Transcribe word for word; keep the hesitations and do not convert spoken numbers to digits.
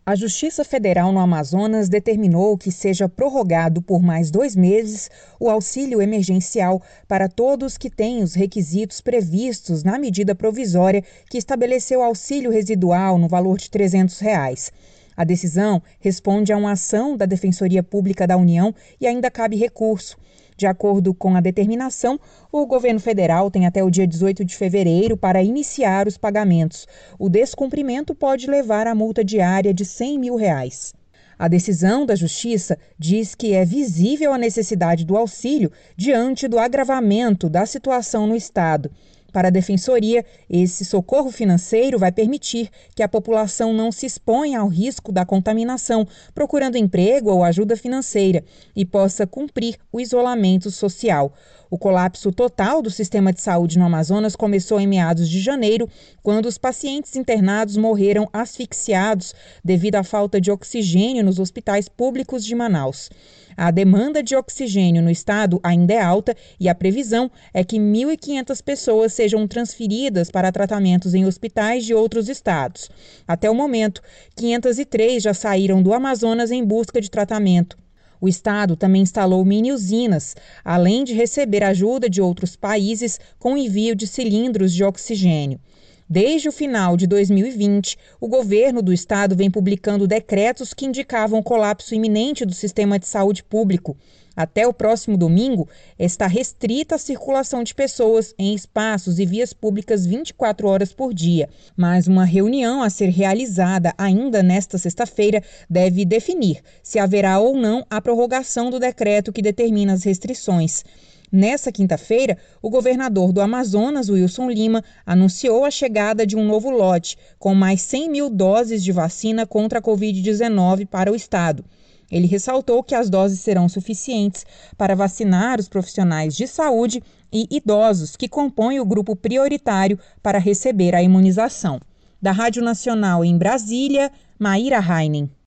A Justiça Federal no Amazonas determinou que seja prorrogado por mais dois meses o auxílio emergencial para todos que têm os requisitos previstos na medida provisória que estabeleceu auxílio residual no valor de trezentos reais. A decisão responde a uma ação da Defensoria Pública da União e ainda cabe recurso. De acordo com a determinação, o governo federal tem até o dia dezoito de fevereiro para iniciar os pagamentos. O descumprimento pode levar a multa diária de cem mil reais. A decisão da Justiça diz que é visível a necessidade do auxílio diante do agravamento da situação no Estado. Para a Defensoria, esse socorro financeiro vai permitir que a população não se exponha ao risco da contaminação, procurando emprego ou ajuda financeira, e possa cumprir o isolamento social. O colapso total do sistema de saúde no Amazonas começou em meados de janeiro, quando os pacientes internados morreram asfixiados devido à falta de oxigênio nos hospitais públicos de Manaus. A demanda de oxigênio no estado ainda é alta e a previsão é que mil e quinhentas pessoas sejam transferidas para tratamentos em hospitais de outros estados. Até o momento, quinhentas e três já saíram do Amazonas em busca de tratamento. O estado também instalou mini-usinas, além de receber ajuda de outros países com envio de cilindros de oxigênio. Desde o final de dois mil e vinte, o governo do estado vem publicando decretos que indicavam colapso iminente do sistema de saúde público. Até o próximo domingo, está restrita a circulação de pessoas em espaços e vias públicas vinte e quatro horas por dia. Mas uma reunião a ser realizada ainda nesta sexta-feira deve definir se haverá ou não a prorrogação do decreto que determina as restrições. Nessa quinta-feira, o governador do Amazonas, Wilson Lima, anunciou a chegada de um novo lote, com mais cem mil doses de vacina contra a covid dezenove para o estado. Ele ressaltou que as doses serão suficientes para vacinar os profissionais de saúde e idosos que compõem o grupo prioritário para receber a imunização. Da Rádio Nacional em Brasília, Maíra Heinen.